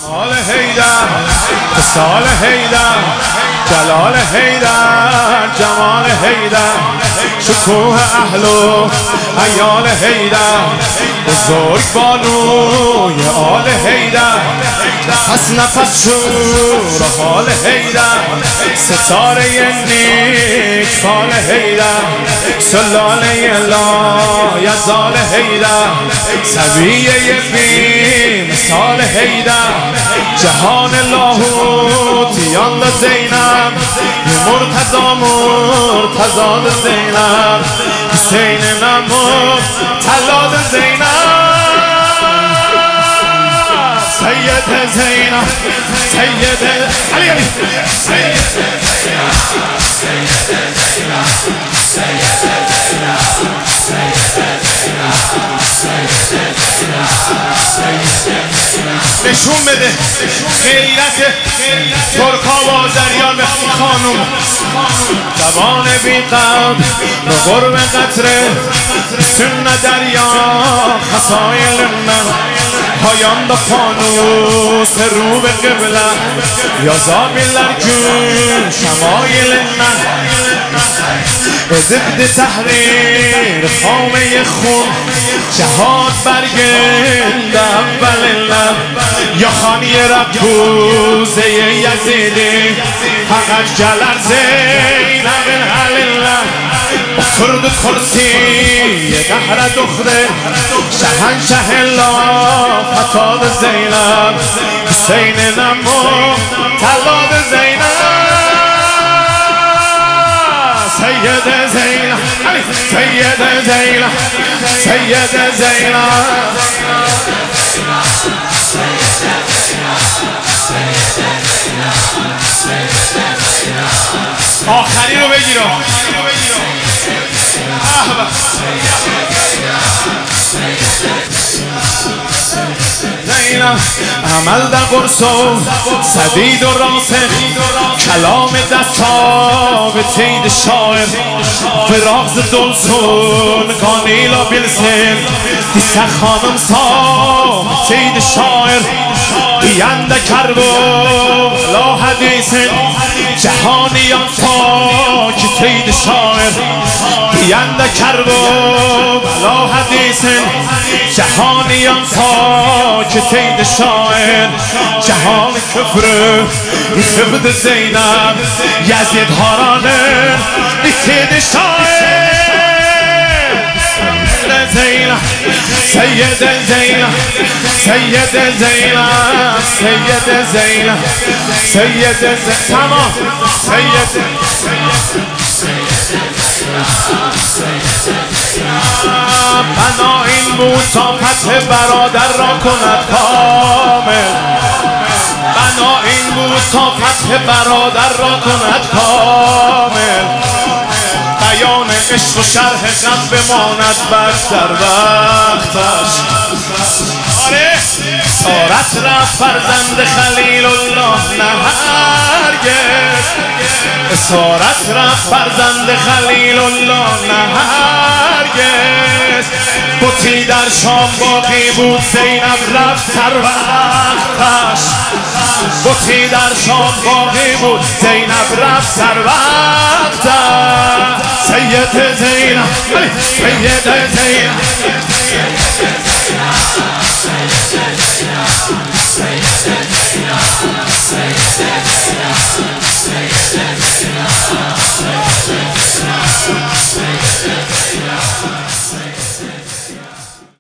آل حیدر مثال حیدر جلال حیدر جمال حیدر شکوه اهل و عیال حیدر بزرگ بانوی آل حیدر نفس نفس شور حال حیدر ستاره نیک فال حیدر سلاله لایزال حیدر سویه بی مثال حیدر جهان لاهوتیان دا زینب مرتضا مرتضا زینب حسین نمو طلا زینب سید زینب سید علی علی سید زینب سید زینب سید زینب نشون بده غیرت ترکا و آذریان به خانوم زبان بی قلب به قرب قطره سن دریا خسایل من پایان دا فانوس رو به قبله یا زابیلر کن شمایل من ضد تحریر خامه خون جهاد برگرد اول لب یا خانی ربوزه یزیدی فقط جلر زینب الحلل افترد کرسی قهر دخره شهنشه لا فتاد زینب حسین نمو طلاد زینب سید زینب سید زینب سید زینب آخری رو بگیرم زینب عمل در قرصو سدید و راسخ کلام دستا به تید شاعر فراغز دلسون کانیلا بیلسن دیسه خانم سا تید شاعر دیند کرب و لا حدیثن جهانیان ساک تید شاعر دیند کرب و لا حدیثن جهانیان ساک تید شاعر جهان کفر خفت زینب یزید هارانه تید شاعر زینب سید زینب سید زینب سید زینب سید زینب تمام سید بنا این بود تا فتح برادر را کند کامل بنا این بود تا فتح برادر را کند کامل بیان عشق و شرح غم بماند بر در وقتش آره سارت رفت فرزند خلیل الله نه هرگز اسارت رفت فرزند خلیل الله نه هرگز بتی در شام باقی بود زینب رفت سر وقتش بتی در شام باقی بود زینب رفت سر وقتش سید زینب سید زینب